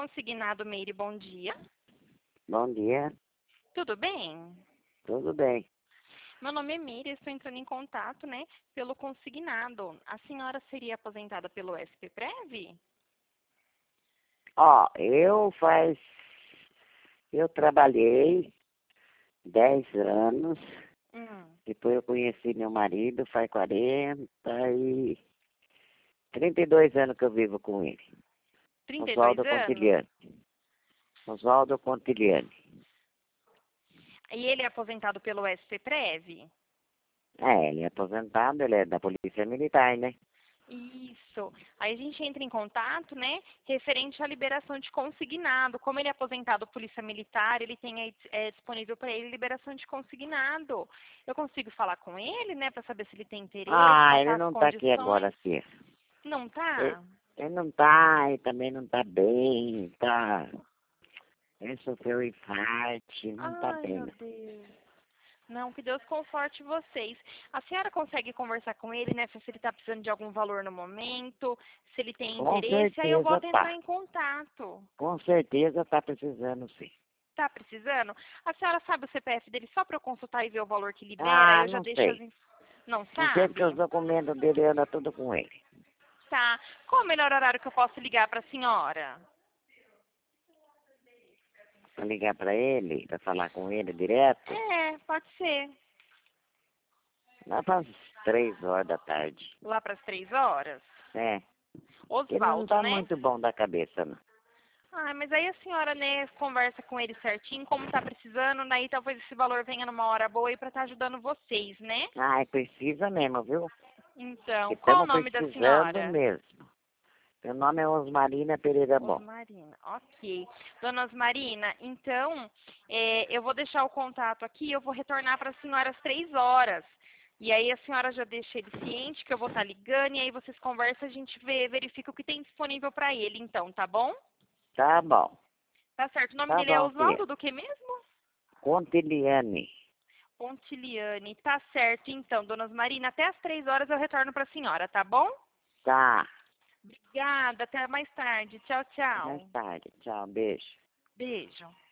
Consignado Meire, bom dia. Bom dia, Tudo bem? tudo bem. Meu nome é Meire, estou entrando em contato, pelo consignado. A senhora seria aposentada pelo SPPrev? Eu trabalhei 10 anos, Hum, depois eu conheci meu marido, faz 32 anos que eu vivo com ele. 32 Oswaldo anos? Contiliani. Oswaldo Contiliani. E ele é aposentado pelo SPPrev? Ele é aposentado, ele é da Polícia Militar, né? Isso. Aí a gente entra em contato, referente à liberação de consignado. Como ele é aposentado Polícia Militar, ele tem aí disponível para ele liberação de consignado. Eu consigo falar com ele, para saber se ele tem interesse, Ele passar as não tá aqui agora, condições. filho. Não Ele, tá? ele não tá, e também não tá bem, tá... Ele sofreu infarto, não tá Ai, bem, meu não. Deus. Não, que Deus conforte vocês. A senhora consegue conversar com ele, se ele está precisando de algum valor no momento, se ele tem Com interesse, aí eu certeza volto a entrar tá. em contato. Com certeza tá precisando, sim. Tá precisando? A senhora sabe o CPF dele só para eu consultar e ver o valor que libera? Aí eu já Não deixo sei. Não Não sei porque os sabe? documentos dele andam tudo com ele. Tá. Qual o melhor horário que eu posso ligar para a senhora? Pra ligar pra ele, pra falar com ele direto, É, pode ser. lá para as 3 horas da tarde. Lá para as 3 horas? É. Ele não Oswaldo, tá né? muito bom da cabeça, não. Ah, mas aí a senhora, conversa com ele certinho, como tá precisando, daí talvez esse valor venha numa hora boa aí pra estar ajudando vocês, né? Precisa mesmo, viu? Então, qual o Estamos nome da precisando senhora? mesmo. Meu nome é Osmarina Pereira Bom. Osmarina, ok. Dona Osmarina, então, eu vou deixar o contato aqui, eu vou retornar para a senhora às 3 horas. E aí a senhora já deixa ele ciente que eu vou estar ligando, e aí vocês conversam, a gente verifica o que tem disponível para ele, então, tá bom? Tá bom. Tá certo. O nome Tá dele é bom, filha. Oswaldo do que mesmo? Contiliane. Pontiliane, tá certo então, dona Marina, até às 3 horas eu retorno para a senhora, tá bom? Tá. Obrigada, até mais tarde. Tchau, Mais tchau. tarde. Tchau, beijo. Beijo.